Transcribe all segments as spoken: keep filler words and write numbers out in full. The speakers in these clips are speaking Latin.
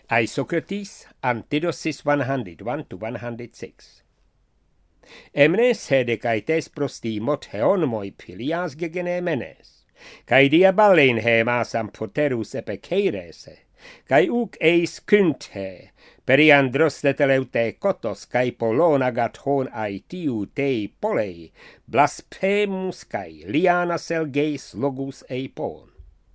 Isocrates, Antidosis one hundred one to one hundred six. Emnes hede kai tes prostimot heon moi pilias gegene menes, kai diaballein he masam poterus epekeirese, kai uc eis kynthe, periandros leteleute kotos kai polonagat hon aitiu tei polei, blasphemus kai lianas elgeis logus eipon.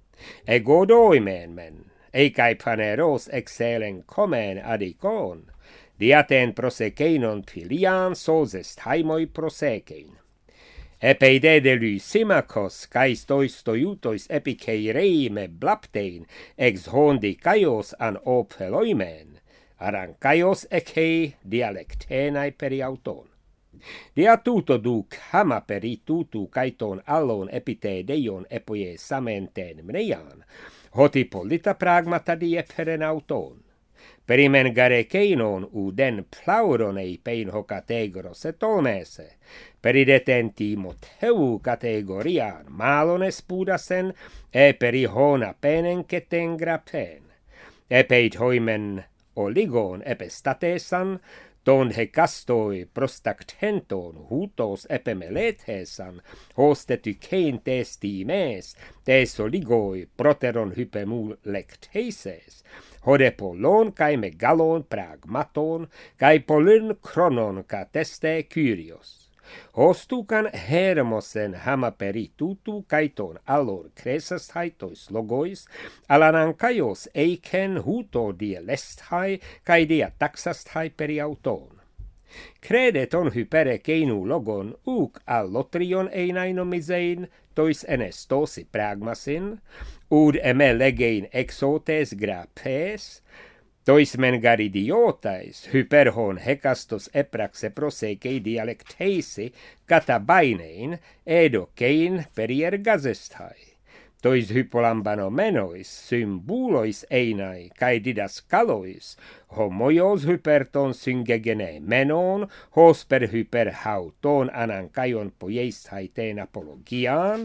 Ego doimen men, ei kai paneros excelen comen adicon, diaten proseceinon pilian sosest haimoi prosekein. Epeide de lysimachos kai stoistoiutois epikeirei me blaptein ex hondi kaios an opheloimen, aran kaios echei dialectenae periauton. Dia tuto duc hama peri tutu kaiton allon epitedeion epoie samenten mneian, hoti polita pragmata die perenauton. Perimen garekeinon uden plauronei pein ho categoros et olmese, peridetenti motheu categorian malon espudasen, e peri hona penen keten grapen. Epeit hoimen oligon epestatesan, ton he castoi prostactenton hutos epemelethesan, hostetu kein testi mes, tes oligoi proteron hypemul lecteses, hode polon kai megalon pragmaton, kai polyn chronon ka teste kyrios. Hostukan hermosen hama peri tutu kaiton allor cresas haitois logois, alanan kaios eiken huto die lesthai, kai dia taxasthai periauton. Credeton hypere keinu logon uc allotrion einainomisein, tois enestosi pragmasin, ud eme legein exotes grapes, tois men garidiotais hyperhon hekastos epraxe prosekei dialecteisi katabainein edokein periergazesthai. Tois hypolambano-menois, symbulois einai, kai didaskalois, homoios hyperton syngegene menon, hos per hyper hauton anan kaion poieisthai ten apologian,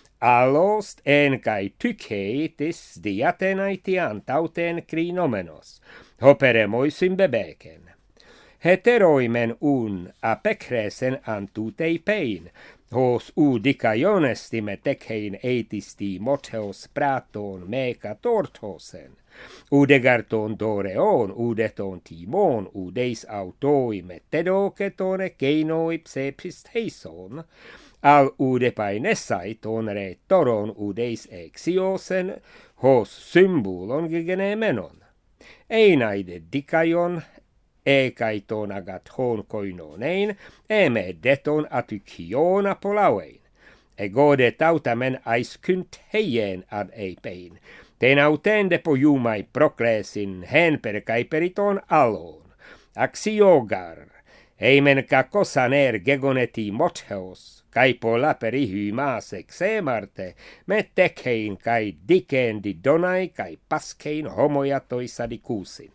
alost en kai tykeitis diatenaitian tauten krinomenos, hoperemoisin bebeken. Heteroimen un apekresen antutei pein, hos udikaionestime tekein eitisti motheos praton meka torthosen, udegarton doreon udeton timon udeis autoi metedoketone keinoi psepisteison, al ude painesai ton re toron udeis exiosen, hos symbolon gegene menon. Einaide dikaion, ekaiton agat hon koinonein, eme deton atykion apolauein. Egode tautamen aiskynt heien ad eipein, ten autende pojumai proklesin hen per kaiperiton alon, axiogar, eimen kakosaner gegoneti motheos, kai pola peri hymas exemarte, me tekein kai dikendi donai kai paskein homoja toisadikusin.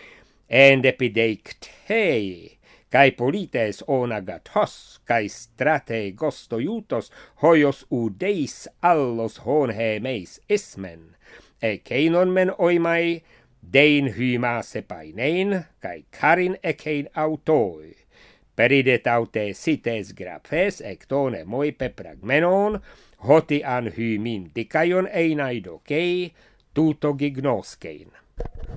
Endepideikt hei, kai polites onagat hos, kai strate gostoiutos hoios udeis allos honhe meis ismen, e keinon men oimai, dein hymase painein, kai karin ekein autoi. Peridet aute sites graphes ectone moi pepragmenon, hoti an hymin dikaion einaidokei, tuto gignoskein.